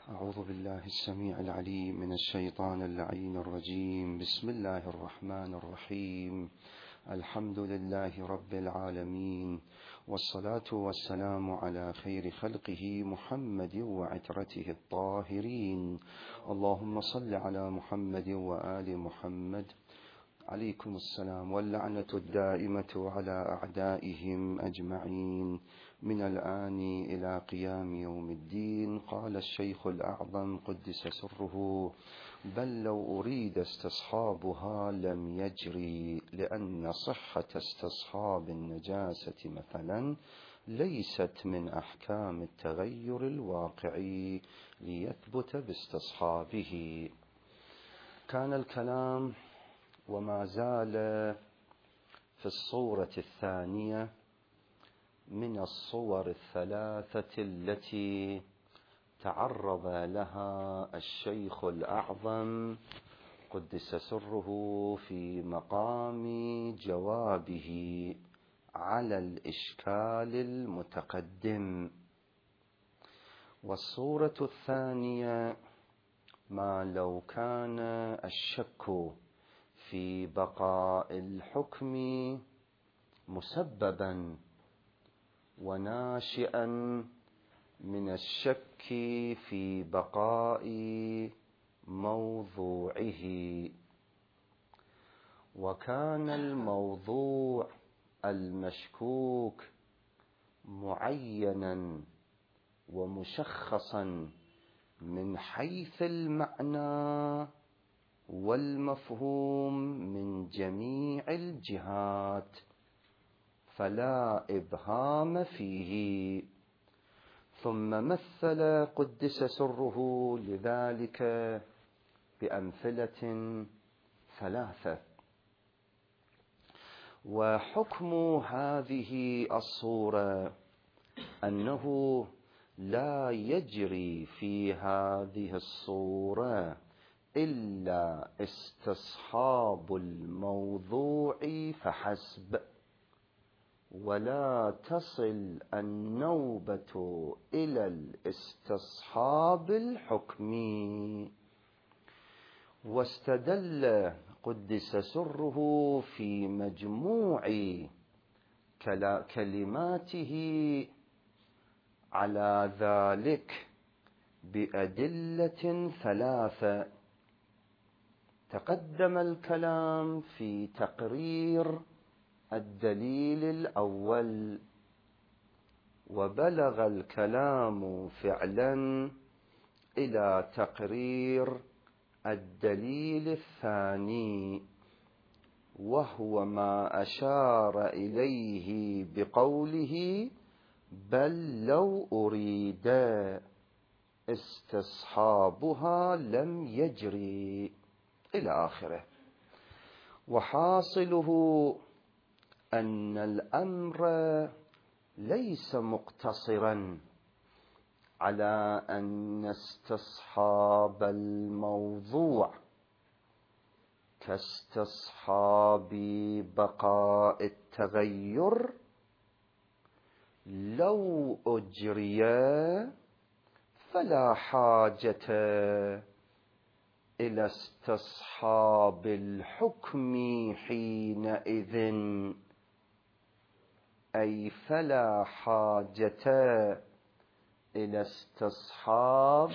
أعوذ بالله السميع العليم من الشيطان اللعين الرجيم. بسم الله الرحمن الرحيم. الحمد لله رب العالمين، والصلاة والسلام على خير خلقه محمد وعترته الطاهرين. اللهم صل على محمد وآل محمد عليكم السلام، واللعنة الدائمة على أعدائهم أجمعين من الآن إلى قيام يوم الدين. قال الشيخ الأعظم قدس سره: بل لو أريد استصحابها لم يجري، لأن صحة استصحاب النجاسة مثلا ليست من أحكام التغير الواقعي ليثبت باستصحابه. كان الكلام وما زال في الصورة الثانية من الصور الثلاثة التي تعرض لها الشيخ الأعظم قدس سره في مقام جوابه على الإشكال المتقدم. والصورة الثانية ما لو كان الشك في بقاء الحكم مسببا وناشئا من الشك في بقاء موضوعه، وكان الموضوع المشكوك معينا ومشخصا من حيث المعنى والمفهوم من جميع الجهات، فلا إبهام فيه. ثم مثل قدس سره لذلك بأمثلة ثلاثة. وحكم هذه الصورة أنه لا يجري في هذه الصورة إلا استصحاب الموضوع فحسب، ولا تصل النوبة إلى الاستصحاب الحكمي. واستدل قدس سره في مجموع كلماته على ذلك بأدلة ثلاثة. تقدم الكلام في تقرير الدليل الأول، وبلغ الكلام فعلا إلى تقرير الدليل الثاني، وهو ما أشار إليه بقوله: بل لو أريد استصحابها لم يجري، إلى آخره. وحاصله أن الأمر ليس مقتصرا على أن استصحاب الموضوع كاستصحاب بقاء التغير لو أجري فلا حاجة إلى استصحاب الحكم حينئذ، أي فلا حاجة إلى استصحاب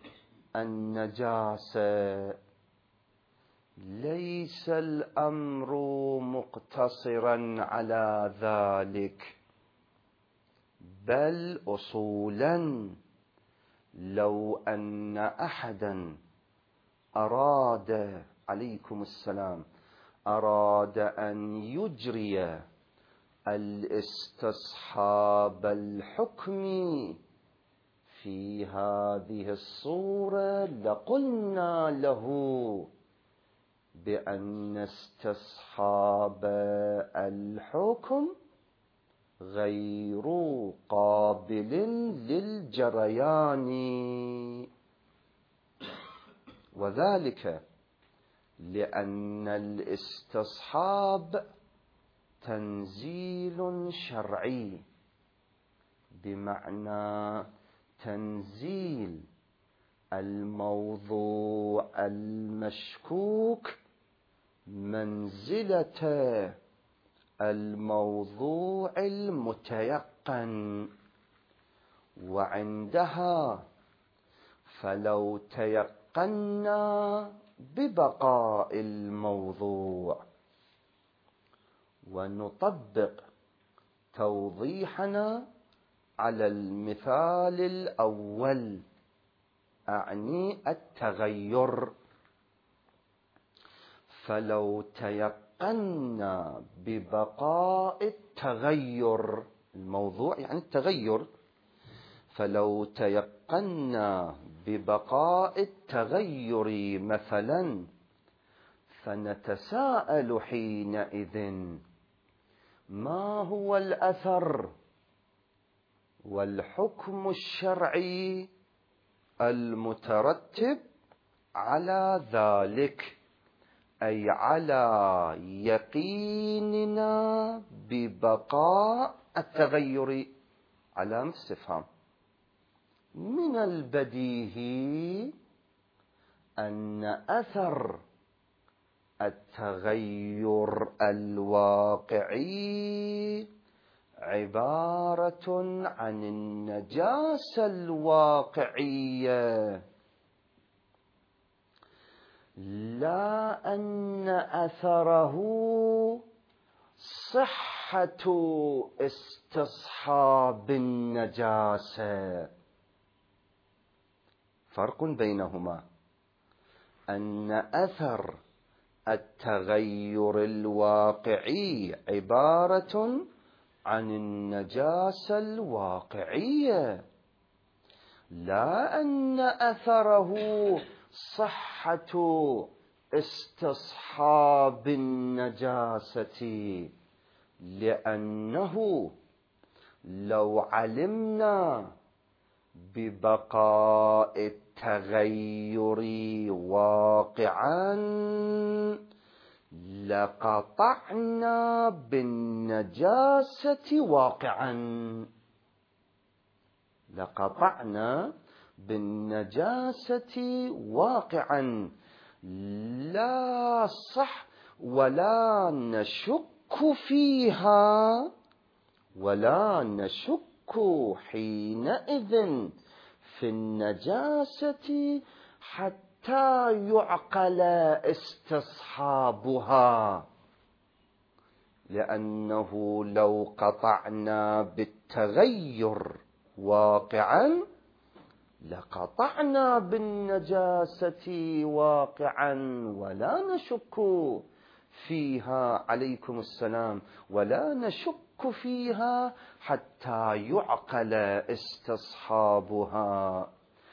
النجاسة. ليس الأمر مقتصرا على ذلك، بل أصولا لو أن أحدا أراد عليكم السلام أراد أن يجري الاستصحاب الحكمي في هذه الصورة لقلنا له بأن استصحاب الحكم غير قابل للجريان، وذلك لأن الاستصحاب تنزيل شرعي، بمعنى تنزيل الموضوع المشكوك منزلة الموضوع المتيقن، وعندها فلو تيقنا ببقاء الموضوع ونطبق توضيحنا على المثال الأول، أعني التغير، فلو تيقنا ببقاء التغير، الموضوع يعني التغير، فلو تيقنا ببقاء التغير مثلا، فنتساءل حينئذ ما هو الأثر والحكم الشرعي المترتب على ذلك، أي على يقيننا ببقاء التغير. علامة استفهام. من البديهي أن أثر التغير الواقعي عبارة عن النجاسة الواقعية، لا أن أثره صحة استصحاب النجاسة. فرق بينهما، أن أثر التغير الواقعي عبارة عن النجاسة الواقعية، لا أن أثره صحة استصحاب النجاسة، لأنه لو علمنا ببقاء التغير واقعا لقطعنا بالنجاسة واقعا، لقطعنا بالنجاسة واقعا، لا صح ولا نشك فيها، ولا نشك حينئذ في النجاسة حتى يعقل استصحابها، لأنه لو قطعنا بالتغير واقعا لقطعنا بالنجاسة واقعا ولا نشك فيها، عليكم السلام، ولا نشك فيها حتى يعقل استصحابها.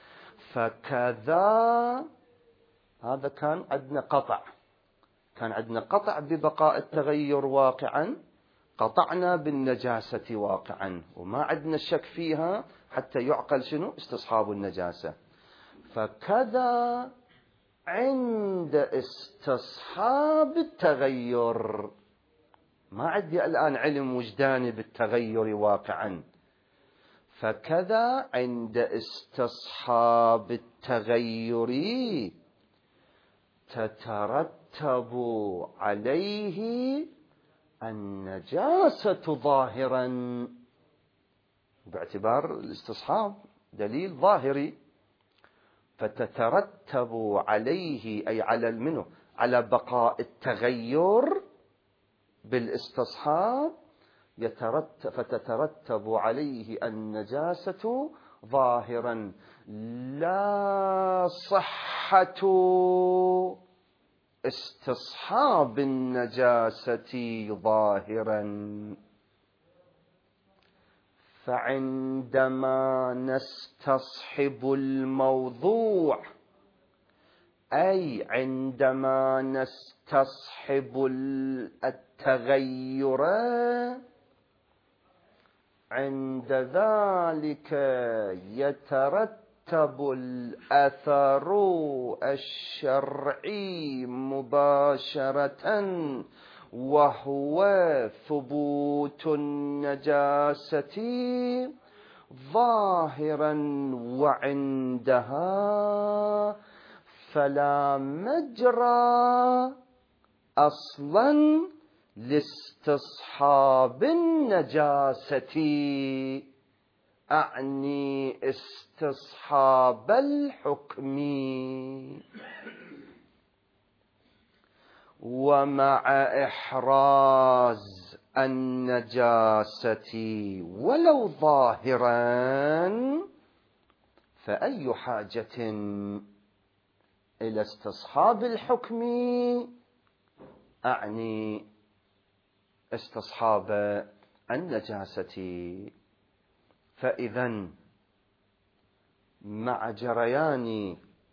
فكذا هذا كان عندنا قطع، كان عندنا قطع ببقاء التغير واقعا، قطعنا بالنجاسة واقعا وما عندنا شك فيها حتى يعقل شنو؟ استصحاب النجاسة. فكذا عند استصحاب التغير، ما عندي الآن علم وجداني بالتغير واقعا، فكذا عند استصحاب التغير تترتب عليه النجاسة ظاهرا، باعتبار الاستصحاب دليل ظاهري، فتترتب عليه أي على منه على بقاء التغير بالاستصحاب فتترتب عليه النجاسة ظاهرا، لا صحة استصحاب النجاسة ظاهرا. فعندما نستصحب الموضوع، أي عندما نستصحب التغير، عند ذلك يترتب الأثر الشرعي مباشرة، وهو ثبوت النجاسة ظاهرا وعندها فلا مجرى أصلا لاستصحاب النجاسة، أعني استصحاب الحكم، ومع إحراز النجاسة ولو ظاهرا فأي حاجة إلى استصحاب الحكم، أعني استصحاب النجاسة. فإذا مع جريان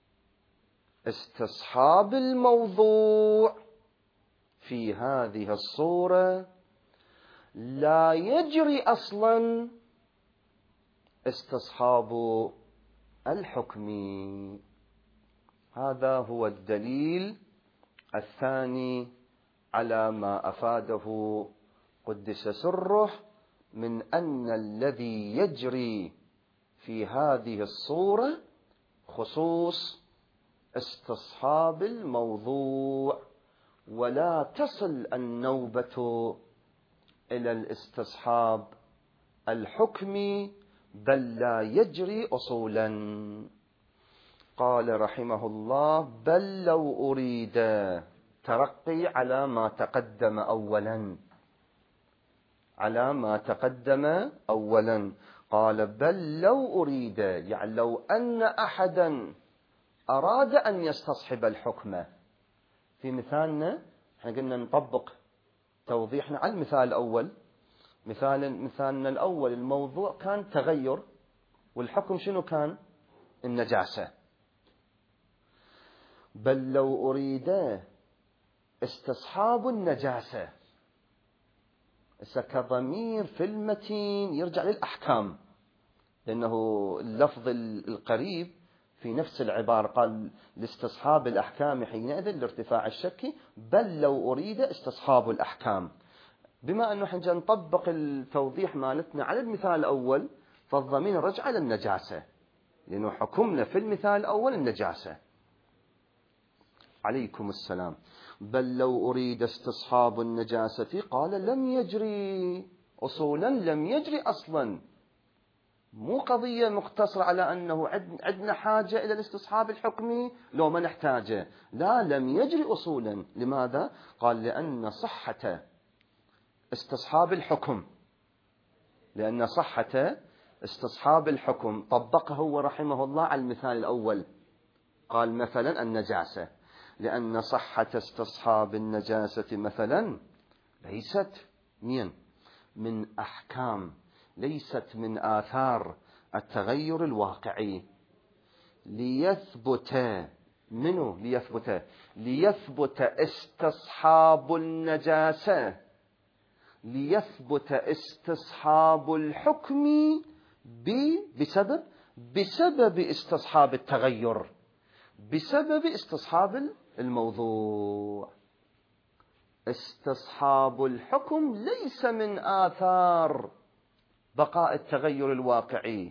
استصحاب الموضوع في هذه الصورة لا يجري أصلا استصحاب الحكم. هذا هو الدليل الثاني على ما أفاده قدس سره من أن الذي يجري في هذه الصورة خصوص استصحاب الموضوع، ولا تصل النوبة إلى الاستصحاب الحكمي، بل لا يجري أصولا. قال رحمه الله: بل لو أريد، ترقي على ما تقدم أولا، على ما تقدم أولا. قال: بل لو أريد، يعني لو أن أحدا أراد أن يستصحب الحكم. في مثالنا احنا قلنا نطبق توضيحنا على المثال الأول. مثالنا الأول الموضوع كان تغير، والحكم شنو كان؟ النجاسة. بل لو أريد استصحاب النجاسة، كضمير في المتين يرجع للأحكام، لأنه اللفظ القريب في نفس العبارة قال لاستصحاب الأحكام حينئذ لارتفاع الشك، بل لو أريد استصحاب الأحكام. بما أنه حنجا نطبق التوضيح مالتنا على المثال الأول، فالضمير رجع للنجاسة، لأنه حكمنا في المثال الأول النجاسة. عليكم السلام. بل لو أريد استصحاب النجاسة، قال لم يجري أصولا، لم يجري أصلا. مو قضية مقتصرة على أنه عندنا حاجة إلى الاستصحاب الحكمي لو ما نحتاجه، لا، لم يجري أصولا. لماذا؟ قال لأن صحة استصحاب الحكم، لأن صحة استصحاب الحكم طبقه هو رحمه الله على المثال الأول. قال مثلا النجاسة، لأن صحة استصحاب النجاسة مثلا ليست من أحكام، ليست من آثار التغير الواقعي. ليثبت منه ليثبت استصحاب النجاسة، ليثبت استصحاب الحكم بسبب استصحاب التغير، بسبب استصحاب الموضوع. استصحاب الحكم ليس من آثار بقاء التغير الواقعي.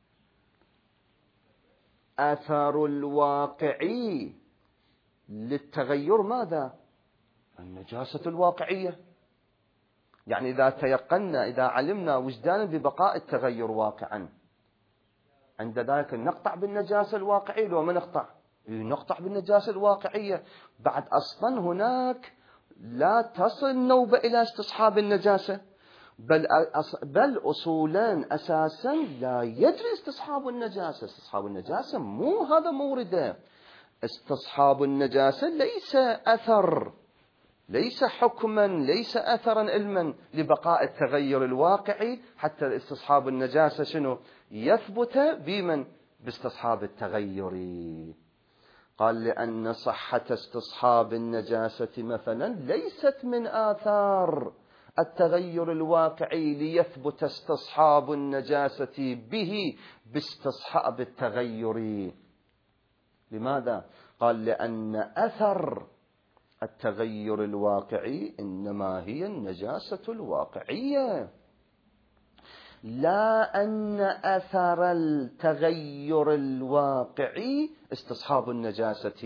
آثار الواقعي للتغير ماذا؟ النجاسة الواقعية. يعني إذا تيقنا، إذا علمنا وجدانا ببقاء التغير واقعا، عند ذلك نقطع بالنجاسة الواقعية لو ما نقطع بالنجاسة الواقعية. بعد أصلا هناك لا تصل نوبة إلى استصحاب النجاسة، بل أصولا أساسا لا يجري استصحاب النجاسة. استصحاب النجاسة مو هذا مورده. استصحاب النجاسة ليس أثر، ليس حكما، ليس أثرا علما لبقاء التغير الواقعي، حتى استصحاب النجاسة شنو؟ يثبت باستصحاب التغير. قال لأن صحة استصحاب النجاسة مثلا ليست من آثار التغير الواقعي ليثبت استصحاب النجاسة به باستصحاب التغير. لماذا؟ قال لأن أثر التغير الواقعي إنما هي النجاسة الواقعية. لا أن أثر التغير الواقعي استصحاب النجاسة.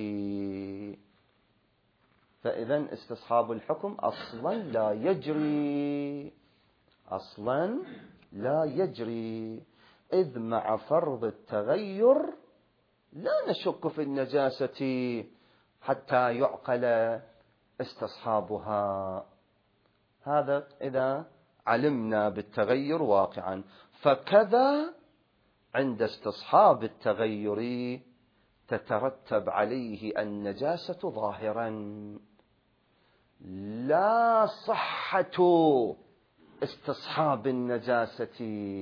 فإذا استصحاب الحكم أصلا لا يجري، أصلا لا يجري، إذ مع فرض التغير لا نشك في النجاسة حتى يعقل استصحابها. هذا إذا علمنا بالتغير واقعا. فكذا عند استصحاب التغير تترتب عليه النجاسة ظاهرا، لا صحة استصحاب النجاسة،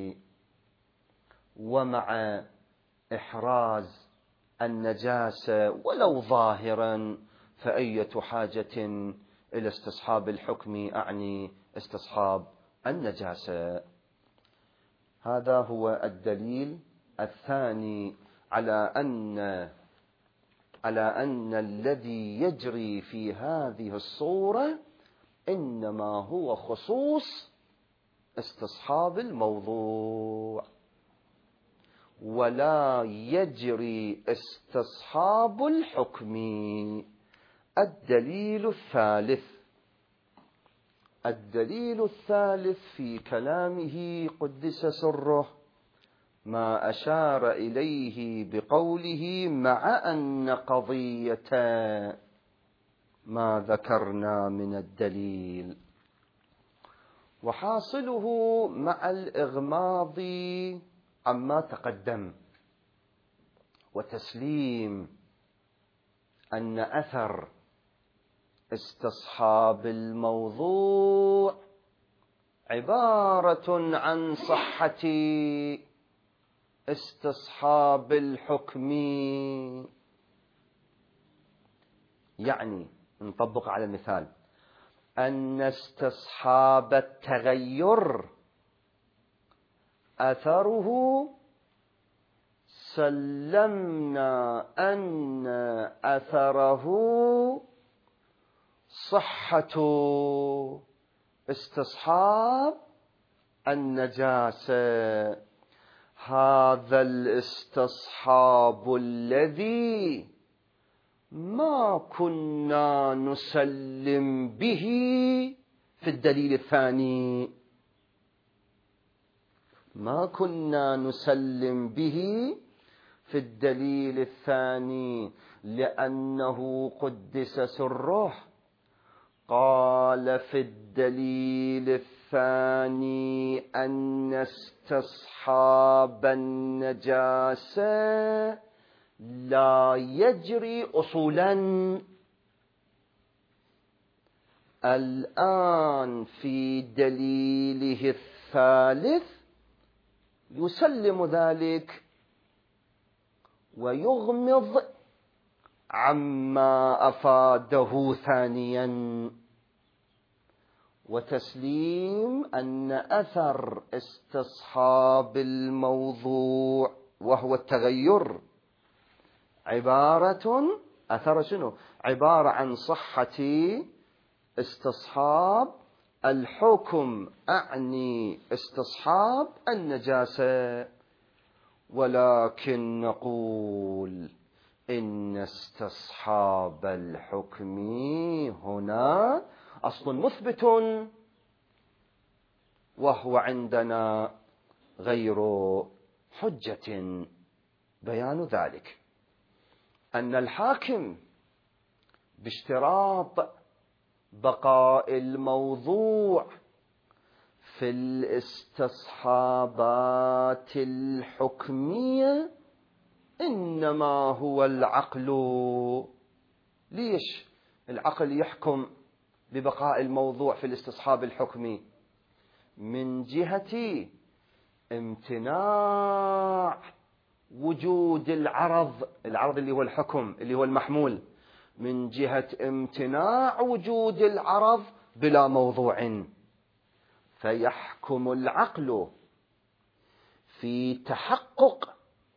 ومع إحراز النجاسة ولو ظاهرا فأية حاجة إلى استصحاب الحكم، أعني استصحاب النجاسة. هذا هو الدليل الثاني على أن الذي يجري في هذه الصورة إنما هو خصوص استصحاب الموضوع، ولا يجري استصحاب الحكم. الدليل الثالث في كلامه قدس سره ما أشار إليه بقوله مع أن قضية ما ذكرنا من الدليل، وحاصله مع الإغماض عما تقدم وتسليم أن أثر استصحاب الموضوع عبارة عن صحة استصحاب الحكم. يعني نطبق على المثال أن استصحاب التغير أثره سلمنا أن أثره صحة استصحاب النجاسة. هذا الاستصحاب الذي ما كنا نسلم به في الدليل الثاني، ما كنا نسلم به في الدليل الثاني، لأنه قدس سره قال في الدليل الثاني أن استصحاب النجاسة لا يجري أصولا. الآن في دليله الثالث يسلم ذلك ويغمض عما أفاده ثانيا، وتسليم أن أثر استصحاب الموضوع وهو التغير عبارة عن صحة استصحاب الحكم، أعني استصحاب النجاسة. ولكن نقول إن استصحاب الحكم هنا أصل مثبت، وهو عندنا غير حجة. بيان ذلك أن الحاكم باشتراط بقاء الموضوع في الاستصحابات الحكمية إنما هو العقل. ليش العقل يحكم ببقاء الموضوع في الاستصحاب الحكمي؟ من جهة امتناع وجود العرض اللي هو الحكم اللي هو المحمول، من جهة امتناع وجود العرض بلا موضوع، فيحكم العقل في تحقق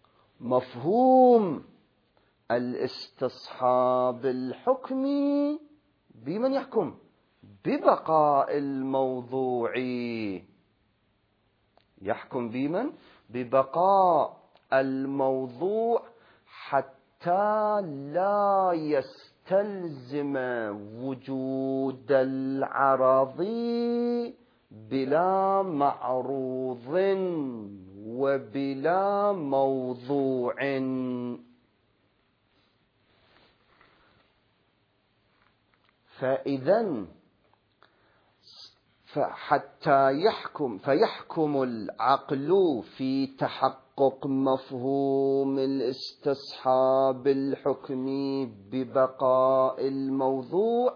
مفهوم الاستصحاب الحكمي بمن يحكم ببقاء الموضوع، يحكم بمن؟ ببقاء الموضوع حتى لا يستلزم وجود العرض بلا معروض وبلا موضوع. فإذا فيحكم العقل في تحقق مفهوم الاستصحاب الحكمي ببقاء الموضوع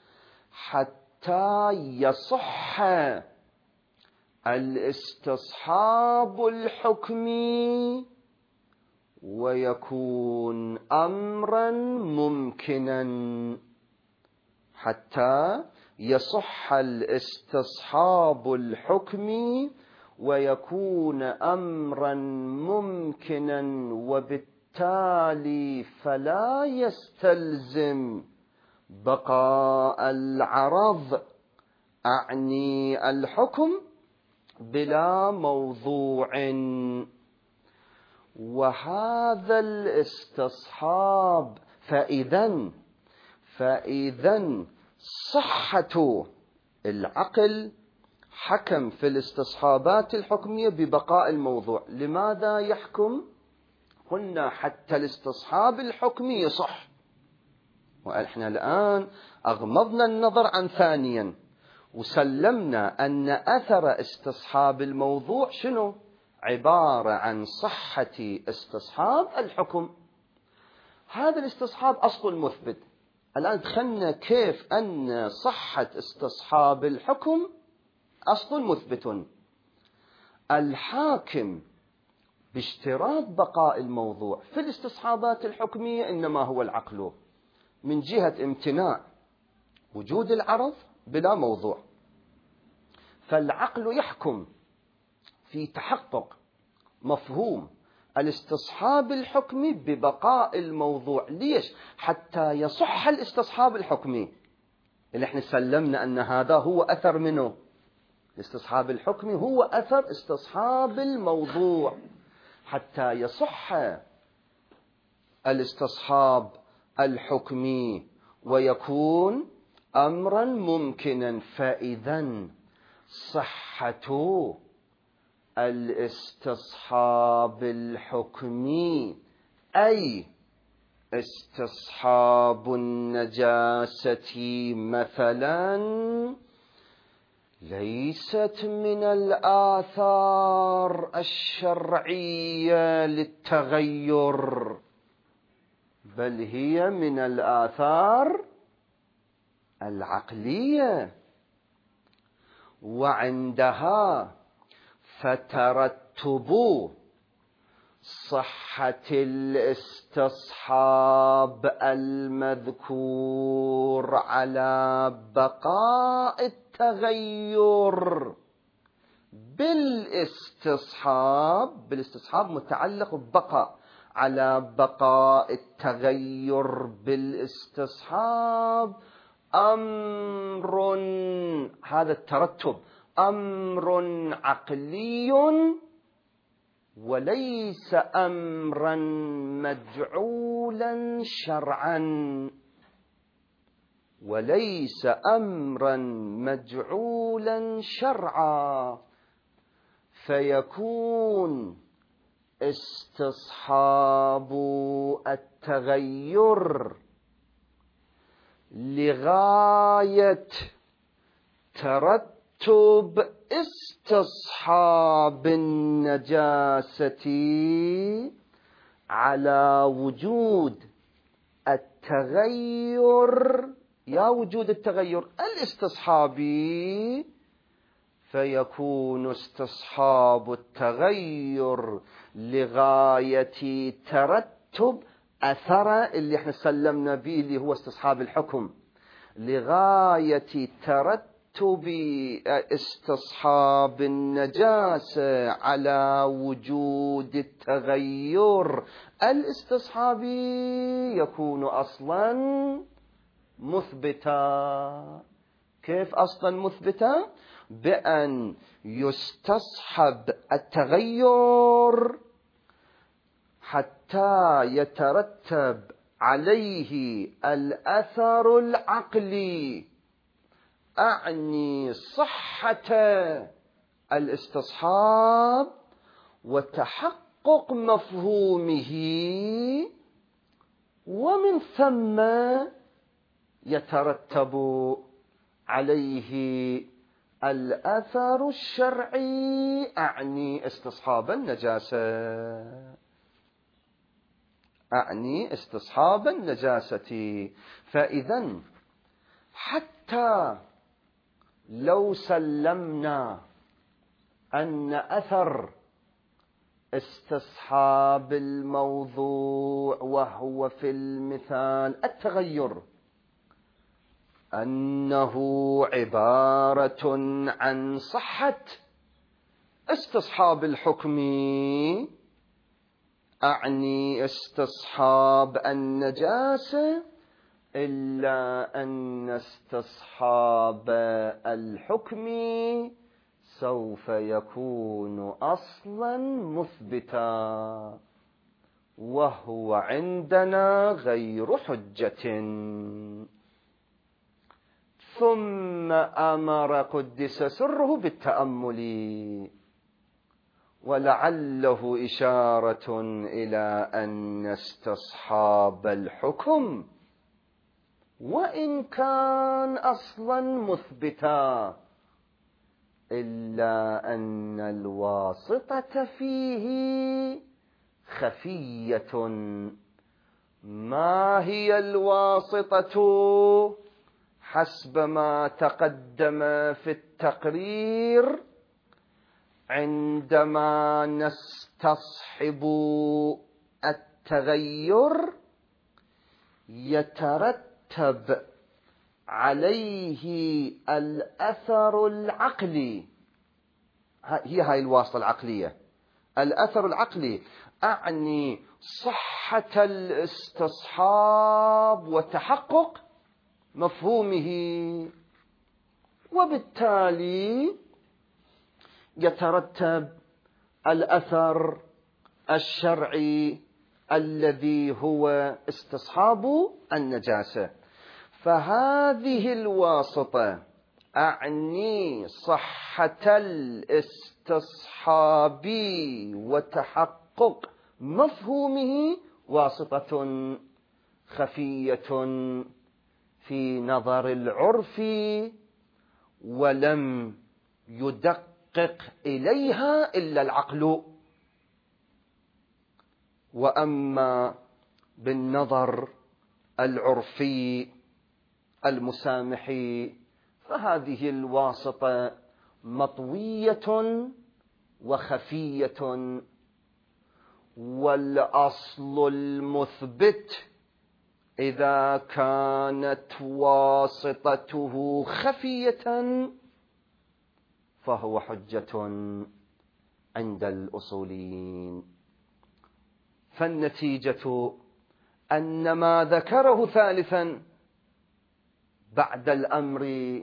حتى يصح الاستصحاب الحكمي ويكون أمرا ممكنا. حتى يصح الاستصحاب الحكمي ويكون أمرا ممكنا، وبالتالي فلا يستلزم بقاء العرض أعني الحكم بلا موضوع. وهذا الاستصحاب فإذا صحة العقل حكم في الاستصحابات الحكمية ببقاء الموضوع. لماذا يحكم؟ قلنا حتى الاستصحاب الحكمي يصح، وإحنا الآن أغمضنا النظر عن ثانيا وسلمنا أن أثر استصحاب الموضوع شنو؟ عبارة عن صحة استصحاب الحكم. هذا الاستصحاب أصل مثبت. الآن دخلنا كيف أن صحة استصحاب الحكم أصل مثبت. الحاكم باشتراط بقاء الموضوع في الاستصحابات الحكمية إنما هو العقل، من جهة امتناع وجود العرض بلا موضوع. فالعقل يحكم في تحقق مفهوم الاستصحاب الحكمي ببقاء الموضوع. ليش؟ حتى يصح الاستصحاب الحكمي اللي احنا سلمنا أن هذا هو أثر منه. الاستصحاب الحكمي هو أثر استصحاب الموضوع. حتى يصح الاستصحاب الحكمي ويكون أمرا ممكنا. فإذا صحة الاستصحاب الحكمي أي استصحاب النجاسة مثلا ليست من الآثار الشرعية للتغير، بل هي من الآثار العقلية. وعندها فترتب صحة الاستصحاب المذكور على بقاء التغير بالاستصحاب متعلق ببقاء، على بقاء التغير بالاستصحاب أمر، هذا الترتب أمر عقلي وليس أمرا مجعولا شرعا، وليس أمرا مجعولا شرعا. فيكون استصحاب التغير لغاية ترتب استصحاب النجاسة على وجود التغير، يا وجود التغير الاستصحابي. فيكون استصحاب التغير لغاية ترتب أثر اللي احنا سلمنا به اللي هو استصحاب الحكم، لغاية ترتب استصحاب النجاسة على وجود التغير الاستصحابي يكون أصلا مثبتا. كيف أصلا مثبتا؟ بأن يستصحب التغير حتى يترتب عليه الأثر العقلي، أعني صحة الاستصحاب وتحقق مفهومه، ومن ثم يترتب عليه الأثر الشرعي، أعني استصحاب النجاسة، أعني استصحاب النجاسة. فإذا حتى لو سلمنا أن أثر استصحاب الموضوع وهو في المثال التغير أنه عبارة عن صحة استصحاب الحكم، أعني استصحاب النجاسة، إلا أن استصحاب الحكم سوف يكون أصلا مثبتا، وهو عندنا غير حجة. ثم أمر قدس سره بالتأمل، ولعله إشارة إلى أن استصحاب الحكم وإن كان أصلا مثبتا، إلا أن الواسطة فيه خفية. ما هي الواسطة؟ حسب ما تقدم في التقرير، عندما نستصحب التغير يترتب عليه الأثر العقلي، هاي الواسطة العقلية، الأثر العقلي، أعني صحة الاستصحاب وتحقق مفهومه، وبالتالي يترتب الأثر الشرعي الذي هو استصحاب النجاسة. فهذه الواسطة، أعني صحة الاستصحاب وتحقق مفهومه، واسطة خفية في نظر العرف، ولم يدقق إليها إلا العقل. وأما بالنظر العرفي المسامحي فهذه الواسطة مطوية وخفية، والأصل المثبت إذا كانت واسطته خفية فهو حجة عند الأصوليين. فالنتيجة أن ما ذكره ثالثا بعد الأمر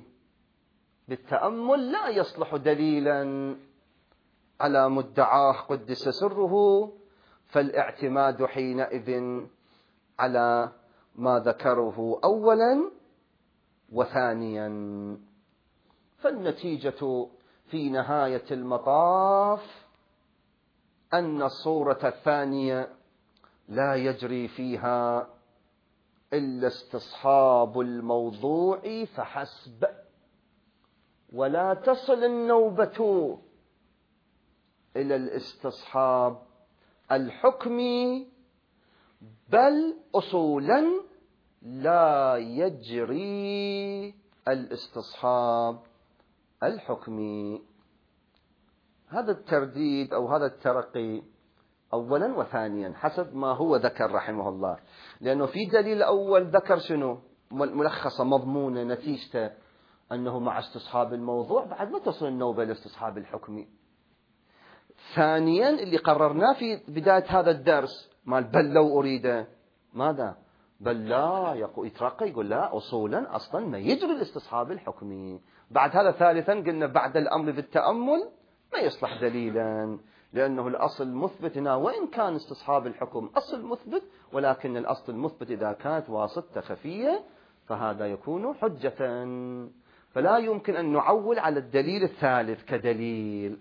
بالتأمل لا يصلح دليلا على مدعاه قدس سره، فالاعتماد حينئذ على ما ذكره أولا وثانيا. فالنتيجة في نهاية المطاف أن الصورة الثانية لا يجري فيها إلا استصحاب الموضوع فحسب، ولا تصل النوبة إلى الاستصحاب الحكمي، بل أصولا لا يجري الاستصحاب الحكمي. هذا الترديد أو هذا الترقي أولا وثانيا حسب ما هو ذكر رحمه الله، لأنه في دليل أول ذكر شنو ملخصة مضمونة نتيجته أنه مع استصحاب الموضوع بعد ما تصل النوبة لاستصحاب الحكمي. ثانيا اللي قررناه في بداية هذا الدرس مال بل لو أريد ماذا بل لا، يترقى يقول لا، أصولا أصلا ما يجري الاستصحاب الحكمي. بعد هذا ثالثا قلنا بعد الأمر بالتأمل ما يصلح دليلا، لأنه الأصل مثبت هنا، وإن كان استصحاب الحكم أصل مثبت، ولكن الأصل المثبت إذا كانت واسطة خفية فهذا يكون حجة، فلا يمكن أن نعول على الدليل الثالث كدليل.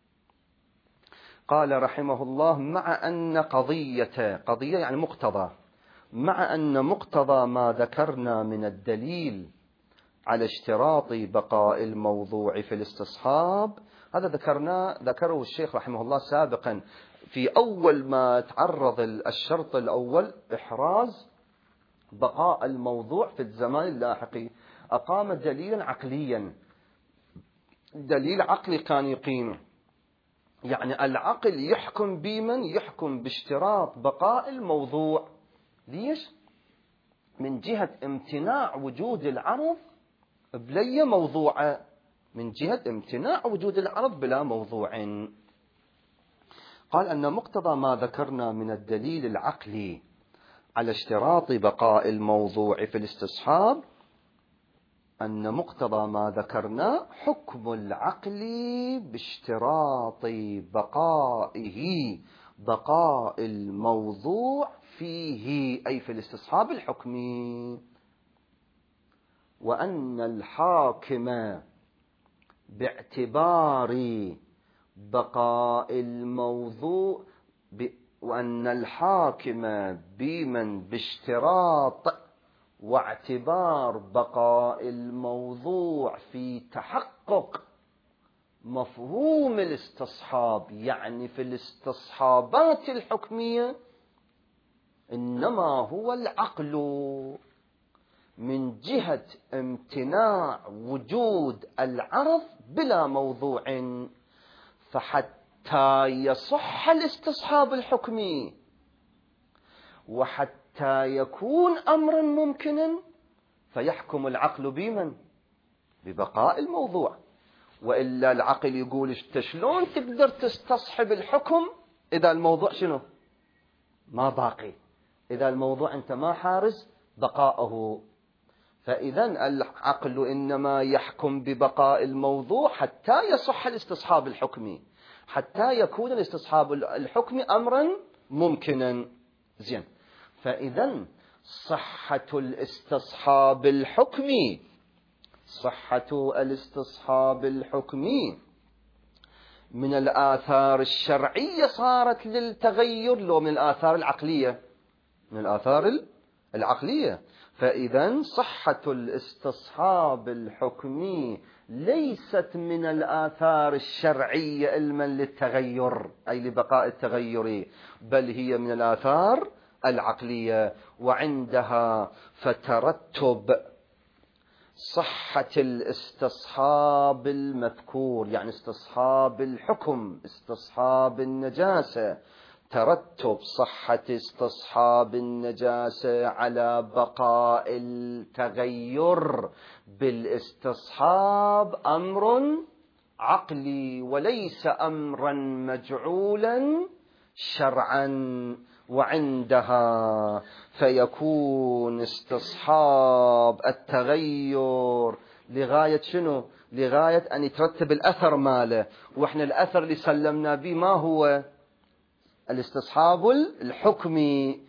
قال رحمه الله: مع أن قضية يعني مقتضى، مع أن مقتضى ما ذكرنا من الدليل على اشتراط بقاء الموضوع في الاستصحاب، هذا ذكره الشيخ رحمه الله سابقا في أول ما تعرض الشرط الأول إحراز بقاء الموضوع في الزمان اللاحق، أقام دليلا عقليا، دليل عقلي كان يقيمه، يعني العقل يحكم بمن يحكم باشتراط بقاء الموضوع. ليش؟ من جهة امتناع وجود العرض بلي موضوع، من جهة امتناع وجود العرض بلا موضوع. قال أن مقتضى ما ذكرنا من الدليل العقلي على اشتراط بقاء الموضوع في الاستصحاب، أن مقتضى ما ذكرنا حكم العقل باشتراط بقاء الموضوع فيه، أي في الاستصحاب الحكمي، وأن الحاكم باعتبار بقاء الموضوع وأن الحاكم بمن باشتراط واعتبار بقاء الموضوع في تحقق مفهوم الاستصحاب، يعني في الاستصحابات الحكمية، إنما هو العقل من جهة امتناع وجود العرض بلا موضوع. فحتى يصح الاستصحاب الحكمي وحتى يكون أمرا ممكنا فيحكم العقل بمن؟ ببقاء الموضوع، وإلا العقل يقول شلون تقدر تستصحب الحكم إذا الموضوع شنو؟ ما باقي، إذا الموضوع أنت ما حارز بقاءه. فإذا العقل إنما يحكم ببقاء الموضوع حتى يصح الاستصحاب الحكمي، حتى يكون الاستصحاب الحكمي أمرا ممكنا. زين، فإذا صحة الاستصحاب الحكمي من الآثار الشرعية صارت للتغير، لو من الآثار العقلية؟ من الآثار العقلية. فإذا صحة الاستصحاب الحكمي ليست من الآثار الشرعية علما للتغير، أي لبقاء التغير، بل هي من الآثار العقلية. وعندها فترتب صحة الاستصحاب المذكور، يعني استصحاب الحكم، استصحاب النجاسة، ترتب صحة استصحاب النجاسة على بقاء التغير بالاستصحاب أمر عقلي وليس أمرا مجعولا شرعا. وعندها فيكون استصحاب التغير لغاية شنو؟ لغاية أن يترتب الأثر ماله. وإحنا الأثر اللي سلمنا به ما هو؟ الاستصحاب الحكمي.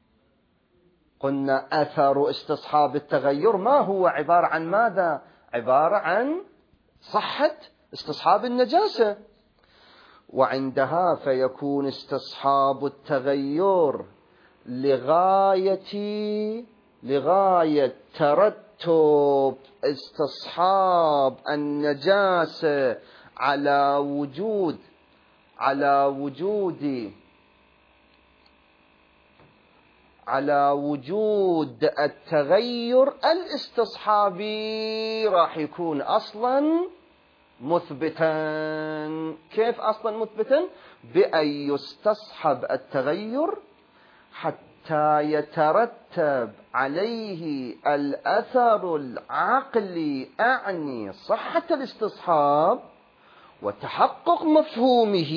قلنا أثر استصحاب التغير ما هو؟ عبارة عن ماذا؟ عبارة عن صحة استصحاب النجاسة. وعندها فيكون استصحاب التغير لغاية ترتب استصحاب النجاسة على وجود التغير الاستصحابي، راح يكون أصلا مثبتا. كيف أصلا مثبتا؟ بأن يستصحب التغير حتى يترتب عليه الأثر العقلي، أعني صحة الاستصحاب وتحقق مفهومه،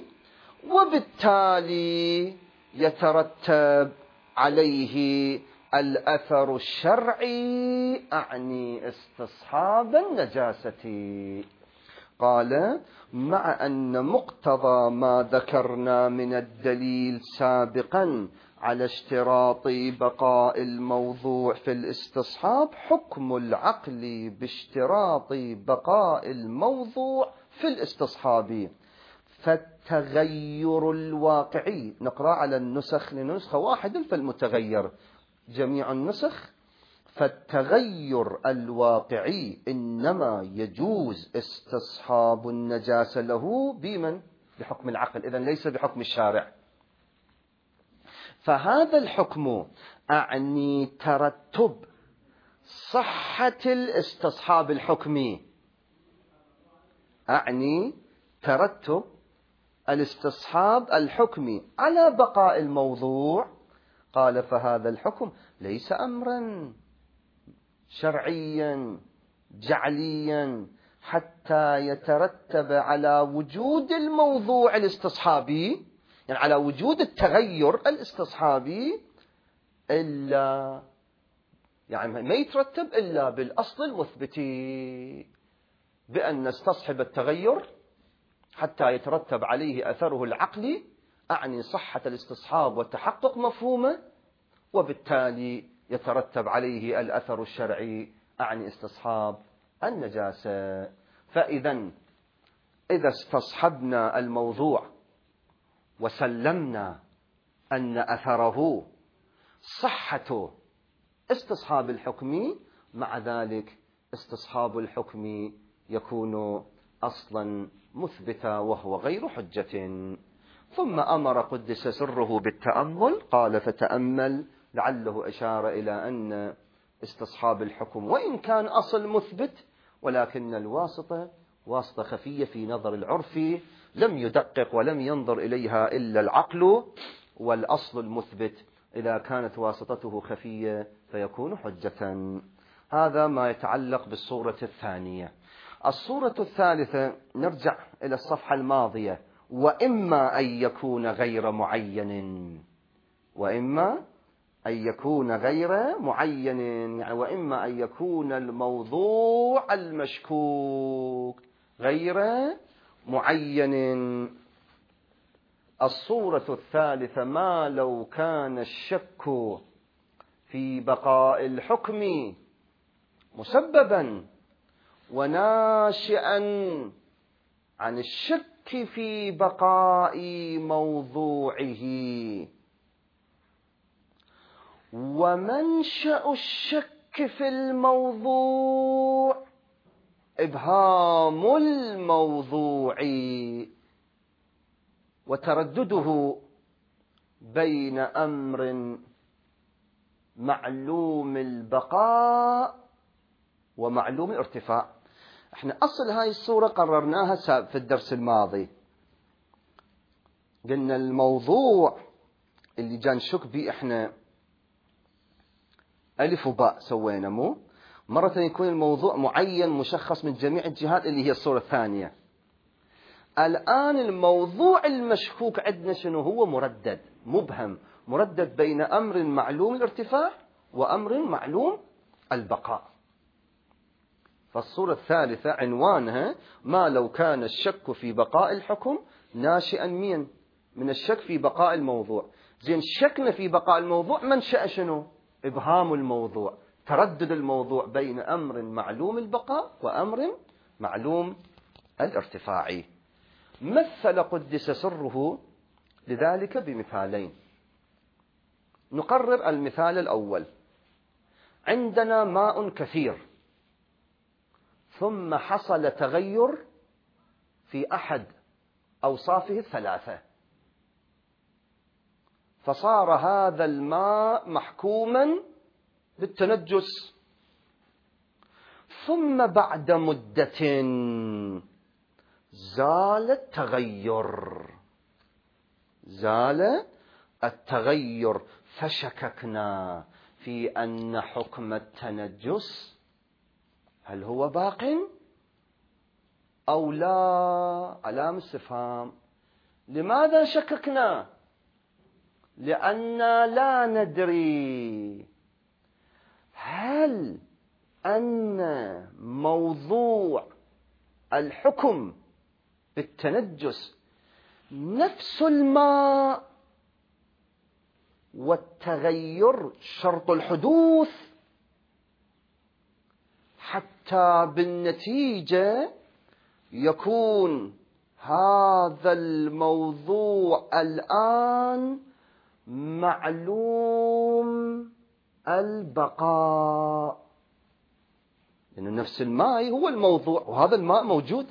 وبالتالي يترتب عليه الأثر الشرعي أعني استصحاب النجاسة. قال: مع أن مقتضى ما ذكرنا من الدليل سابقا على اشتراط بقاء الموضوع في الاستصحاب حكم العقل باشتراط بقاء الموضوع في الاستصحاب، فالتغير الواقعي، نقرأ على النسخ لنسخة واحدة فالمتغير جميع النسخ، فالتغير الواقعي إنما يجوز استصحاب النجاسة له بمن؟ بحكم العقل، إذن ليس بحكم الشارع. فهذا الحكم أعني ترتب صحة الاستصحاب الحكمي، أعني ترتب الاستصحاب الحكمي على بقاء الموضوع. قال: فهذا الحكم ليس أمرا شرعيا جعليا حتى يترتب على وجود الموضوع الاستصحابي، يعني على وجود التغير الاستصحابي، إلا يعني ما يترتب إلا بالأصل المثبت، بأن نستصحب التغير حتى يترتب عليه أثره العقلي، أعني صحة الاستصحاب وتحقق مفهومه، وبالتالي يترتب عليه الأثر الشرعي، أعني استصحاب النجاسة. فإذا إذا استصحبنا الموضوع وسلمنا أن أثره صحة استصحاب الحكم، مع ذلك استصحاب الحكم يكون أصلا مثبتا وهو غير حجة. ثم أمر قدس سره بالتأمل، قال: فتأمل، لعله أشار إلى أن استصحاب الحكم وإن كان أصل مثبت، ولكن الواسطة واسطة خفية في نظر العرف، لم يدقق ولم ينظر إليها إلا العقل، والأصل المثبت إذا كانت واسطته خفية فيكون حجة. هذا ما يتعلق بالصورة الثانية. الصورة الثالثة، نرجع إلى الصفحة الماضية: وإما أن يكون غير معين، وإما أن يكون غير معين، يعني وإما أن يكون الموضوع المشكوك غير معين. الصورة الثالثة: ما لو كان الشك في بقاء الحكم مسببا وناشئا عن الشك في بقاء موضوعه، ومنشأ الشك في الموضوع إبهام الموضوع وتردده بين أمر معلوم البقاء ومعلوم الارتفاع. احنا أصل هاي الصورة قررناها في الدرس الماضي، قلنا الموضوع اللي جان شك بيه احنا ألف وباء سوينا، مو مرة يكون الموضوع معين مشخص من جميع الجهات اللي هي الصورة الثانية. الآن الموضوع المشكوك عندنا شنو هو؟ مردد، مبهم، مردد بين أمر معلوم الارتفاع وأمر معلوم البقاء. فالصورة الثالثة عنوانها: ما لو كان الشك في بقاء الحكم ناشئا من الشك في بقاء الموضوع. زين، شكنا في بقاء الموضوع منشأ شنو؟ إبهام الموضوع، تردد الموضوع بين أمر معلوم البقاء وأمر معلوم الارتفاع. مثل قدس سره لذلك بمثالين. نقرر المثال الأول: عندنا ماء كثير، ثم حصل تغير في أحد أوصافه الثلاثة، فصار هذا الماء محكوما بالتنجس، ثم بعد مدة زال التغير، فشككنا في أن حكم التنجس هل هو باق أو لا؟ علامة استفهام. لماذا شككنا؟ لأننا لا ندري هل أن موضوع الحكم بالتنجس نفس الماء والتغير شرط الحدوث حتى بالنتيجة يكون هذا الموضوع الآن معلوم البقاء، لأن نفس الماء هو الموضوع وهذا الماء موجود.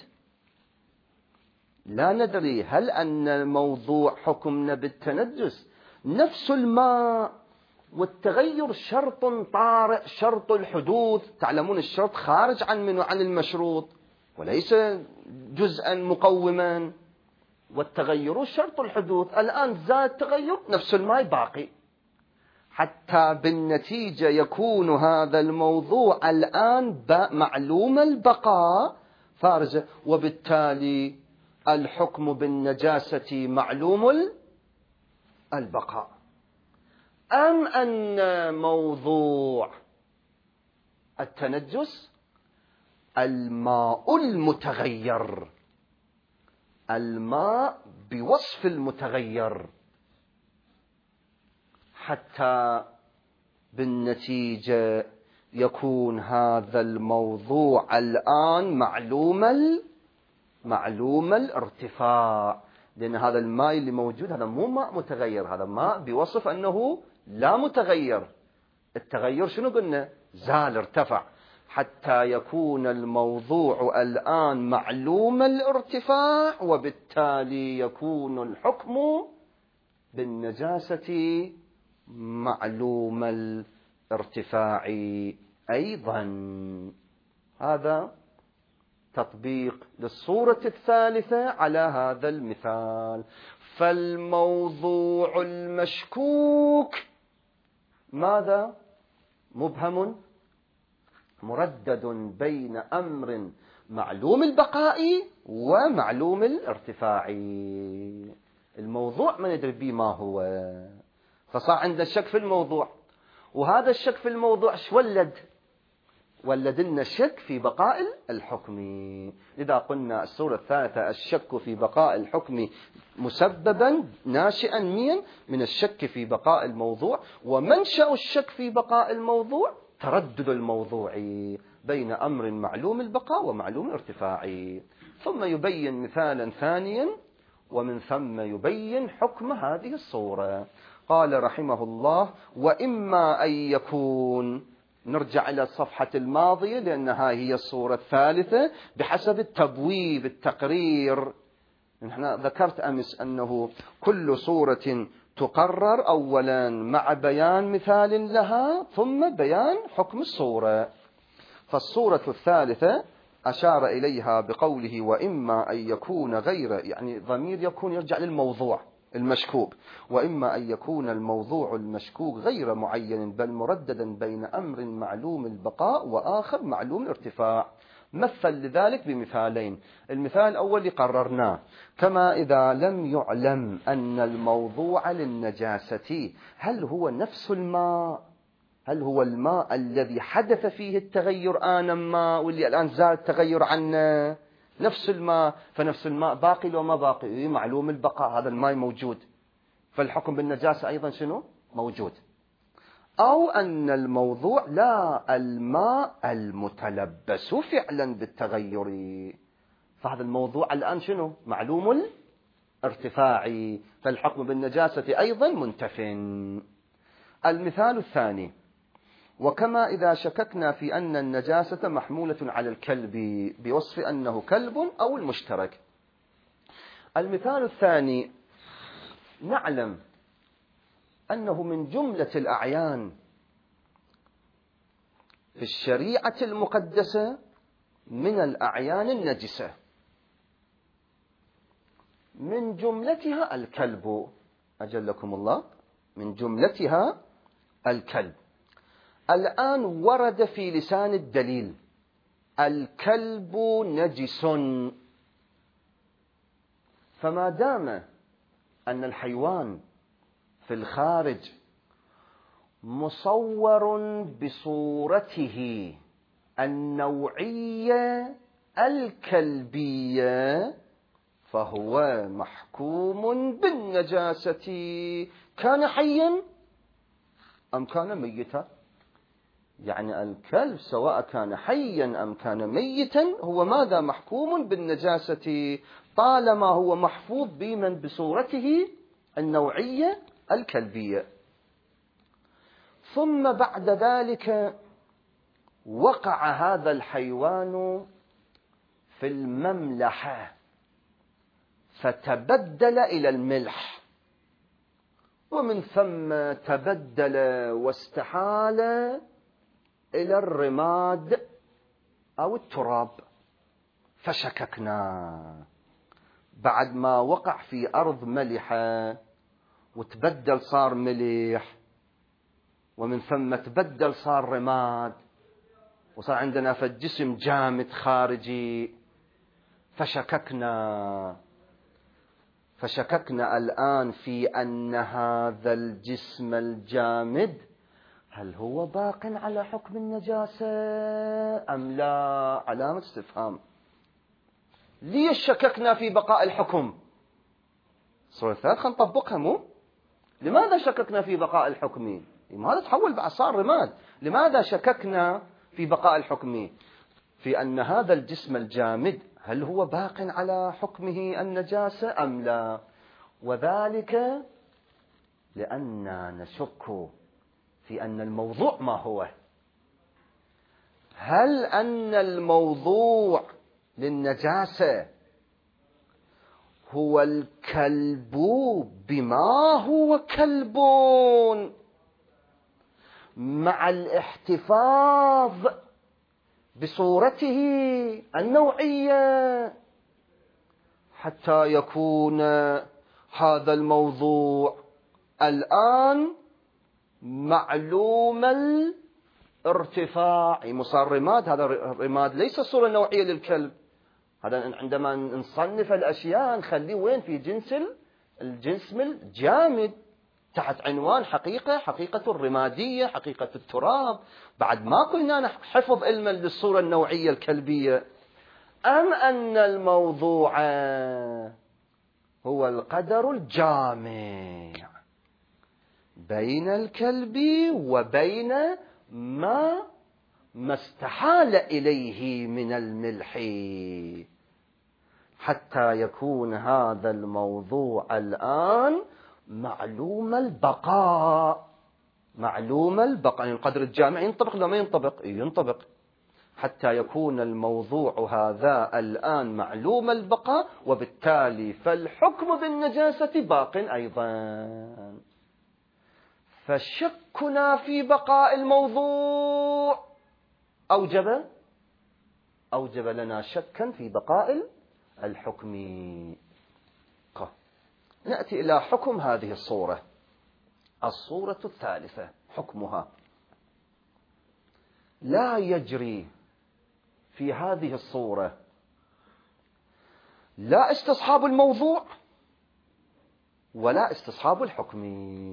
لا ندري هل أن موضوع حكمنا بالتنجس نفس الماء والتغير شرط طارئ شرط الحدوث. تعلمون الشرط خارج عن المشروط وليس جزءا مقوما، والتغير شرط الحدوث. الآن زاد تغير نفس الماء باقي، حتى بالنتيجة يكون هذا الموضوع الآن معلوم البقاء فارزة، وبالتالي الحكم بالنجاسة معلوم البقاء. أم أن موضوع التنجس الماء المتغير، الماء بوصف المتغير، حتى بالنتيجة يكون هذا الموضوع الآن معلوم الارتفاع، لأن هذا الماء اللي موجود هذا مو ماء متغير، هذا ماء بوصف أنه لا متغير. التغير شنو قلنا؟ زال ارتفع، حتى يكون الموضوع الآن معلوم الارتفاع، وبالتالي يكون الحكم بالنجاسة معلوم الارتفاع أيضا. هذا تطبيق للصورة الثالثة على هذا المثال. فالموضوع المشكوك ماذا؟ مبهم مردد بين أمر معلوم البقاء ومعلوم الارتفاع. الموضوع ما ندري به ما هو، فصار عندنا الشك في الموضوع، وهذا الشك في الموضوع ولد لنا الشك في بقاء الحكم. إذا قلنا الصورة الثالثة الشك في بقاء الحكم مسببا ناشئا من الشك في بقاء الموضوع، ومنشأ الشك في بقاء الموضوع تردد الموضوع بين أمر معلوم البقاء ومعلوم الارتفاع. ثم يبين مثالا ثانيا ومن ثم يبين حكم هذه الصورة. قال رحمه الله: وإما أن يكون، نرجع إلى الصفحة الماضية لأنها هي الصورة الثالثة بحسب التبويب التقرير. نحن ذكرت أمس أنه كل صورة تقرر أولا مع بيان مثال لها ثم بيان حكم الصورة. فالصورة الثالثة أشار إليها بقوله: وإما أن يكون غير، يعني ضمير يكون يرجع للموضوع المشكوك، وإما أن يكون الموضوع المشكوك غير معين بل مرددا بين أمر معلوم البقاء وآخر معلوم الارتفاع. مثل لذلك بمثالين. المثال الأول اللي قررناه: كما إذا لم يعلم أن الموضوع للنجاسة هل هو نفس الماء، هل هو الماء الذي حدث فيه التغير آنا ما واللي الآن زال التغير عنه نفس الماء، فنفس الماء باقي لو ما باقي؟ معلوم البقاء، هذا الماء موجود، فالحكم بالنجاسة أيضا شنو؟ موجود. أو أن الموضوع لا، الماء المتلبس فعلا بالتغير، فهذا الموضوع الآن شنو؟ معلوم الارتفاع، فالحكم بالنجاسة أيضا منتف. المثال الثاني: وكما إذا شككنا في أن النجاسة محمولة على الكلب بوصف أنه كلب أو المشترك. المثال الثاني: نعلم أنه من جملة الأعيان في الشريعة المقدسة من الأعيان النجسة، من جملتها الكلب، أجلكم الله، من جملتها الكلب. الآن ورد في لسان الدليل: الكلب نجس، فما دام أن الحيوان في الخارج مصور بصورته النوعية الكلبية فهو محكوم بالنجاسة كان حيا أم كان ميتا. يعني الكلب سواء كان حيا أم كان ميتا هو ماذا؟ محكوم بالنجاسة طالما هو محفوظ بمن بصورته النوعية الكلبية. ثم بعد ذلك وقع هذا الحيوان في المملحة فتبدل إلى الملح، ومن ثم تبدل واستحال إلى الرماد أو التراب. فشككنا بعد ما وقع في أرض ملحة وتبدل صار ملح، ومن ثم تبدل صار رماد، وصار عندنا فالجسم جامد خارجي. فشككنا الآن في أن هذا الجسم الجامد هل هو باق على حكم النجاسة أم لا؟ علامة استفهام. ليش شككنا في بقاء الحكم؟ الصورة الثالثة خلينا نطبقها. مو لماذا شككنا في بقاء الحكم؟ لماذا تحول بعد صار رماد؟ لماذا شككنا في بقاء الحكم؟ في أن هذا الجسم الجامد هل هو باق على حكمه النجاسة أم لا؟ وذلك لأننا نشك في أن الموضوع ما هو. هل أن الموضوع للنجاسة هو الكلب بما هو كلب مع الاحتفاظ بصورته النوعية حتى يكون هذا الموضوع الآن معلوم الارتفاع؟ صار رماد. هذا الرماد ليس الصورة النوعية للكلب. هذا عندما نصنف الأشياء نخليه وين؟ في الجنس الجامد تحت عنوان حقيقة الرمادية، حقيقة التراب. بعد ما قلنا حفظ علما للصورة النوعية الكلبية. أم أن الموضوع هو القدر الجامع بين الكلب وبين ما استحال إليه من الملح حتى يكون هذا الموضوع الآن معلوم البقاء. يعني القدر الجامع ينطبق ولا ما ينطبق؟ ينطبق. حتى يكون الموضوع هذا الآن معلوم البقاء، وبالتالي فالحكم بالنجاسة باق أيضا. فشكنا في بقاء الموضوع أوجب لنا شكا في بقاء الحكم. نأتي إلى حكم هذه الصورة. الصورة الثالثة حكمها: لا يجري في هذه الصورة لا استصحاب الموضوع ولا استصحاب الحكم.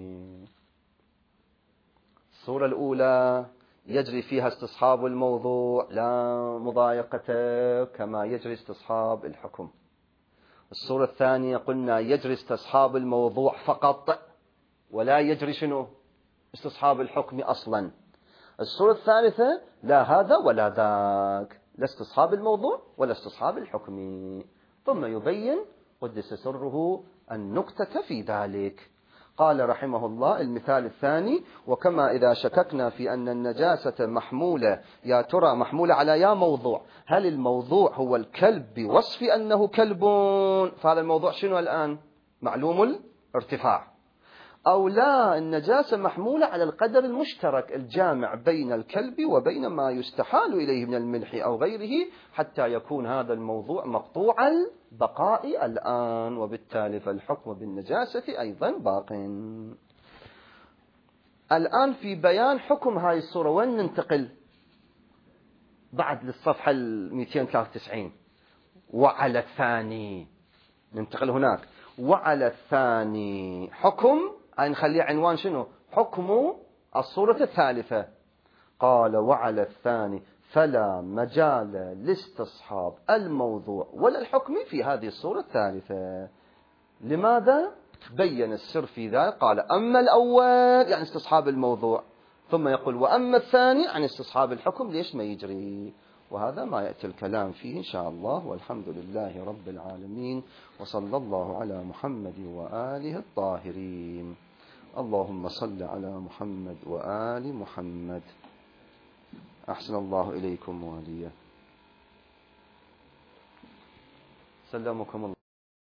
الصورة الأولى يجري فيها استصحاب الموضوع لا مضايقة كما يجري استصحاب الحكم. الصورة الثانية قلنا يجري استصحاب الموضوع فقط ولا يجري استصحاب الحكم أصلا. الصورة الثالثة لا هذا ولا ذاك، لا استصحاب الموضوع ولا استصحاب الحكم. ثم يبين قدس سره النكتة في ذلك. قال رحمه الله: المثال الثاني: وكما إذا شككنا في أن النجاسة محمولة، يا ترى محمولة على يا موضوع، هل الموضوع هو الكلب بوصف أنه كلب، فهذا الموضوع شنو الآن؟ معلوم الارتفاع. أو لا، النجاسة محمولة على القدر المشترك الجامع بين الكلب وبين ما يستحال إليه من الملح أو غيره حتى يكون هذا الموضوع مقطوع البقاء الآن، وبالتالي فالحكم بالنجاسة أيضا باق. الآن في بيان حكم هاي الصورة وين ننتقل؟ بعد للصفحة 293. وعلى الثاني ننتقل هناك. وعلى الثاني حكم، هاي نخليه عنوان شنو؟ حكم الصورة الثالثة قال وعلى الثاني فلا مجال لاستصحاب الموضوع ولا الحكم في هذه الصورة الثالثة. لماذا؟ بين السر في ذلك، قال أما الأول يعني استصحاب الموضوع، ثم يقول وأما الثاني عن استصحاب الحكم ليش ما يجري، وهذا ما يأتي الكلام فيه إن شاء الله. والحمد لله رب العالمين، وصلى الله على محمد وآله الطاهرين. اللهم صل على محمد وآل محمد. أحسن الله إليكم وإليه. سلمكم الله.